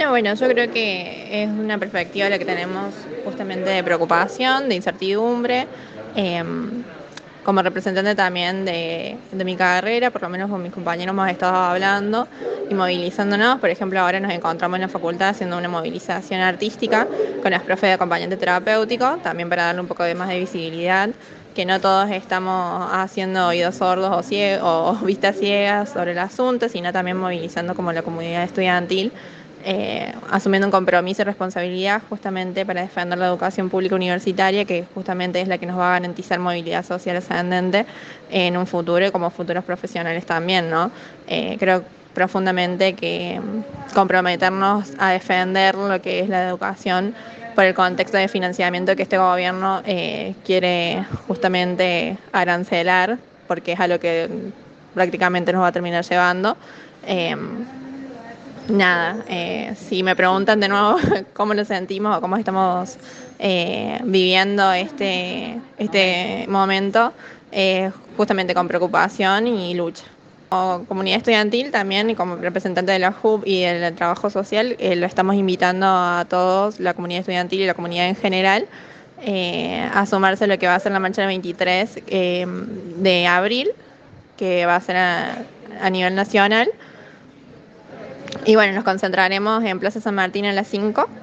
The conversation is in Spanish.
No, bueno, yo creo que es una perspectiva la que tenemos justamente de preocupación, de incertidumbre. Em, Como representante también de mi carrera, por lo menos con mis compañeros hemos estado hablando y movilizándonos. Por ejemplo, ahora nos encontramos en la facultad haciendo una movilización artística con las profes de acompañante terapéutico, también para darle un poco de más de visibilidad, que no todos estamos haciendo oídos sordos o vistas ciegas sobre el asunto, sino también movilizando como la comunidad estudiantil, asumiendo un compromiso y responsabilidad justamente para defender la educación pública universitaria, que justamente es la que nos va a garantizar movilidad social ascendente en un futuro y como futuros profesionales también, ¿no? Creo profundamente que comprometernos a defender lo que es la educación por el contexto de financiamiento que este gobierno quiere justamente arancelar, porque es a lo que prácticamente nos va a terminar llevando. Eh, Nada, si me preguntan de nuevo cómo nos sentimos o cómo estamos viviendo este momento, justamente con preocupación y lucha. Como comunidad estudiantil también y como representante de la JUB y del trabajo social, lo estamos invitando a todos, la comunidad estudiantil y la comunidad en general, a sumarse a lo que va a ser la marcha del 23 de abril, que va a ser a nivel nacional. Y bueno, nos concentraremos en Plaza San Martín a las 5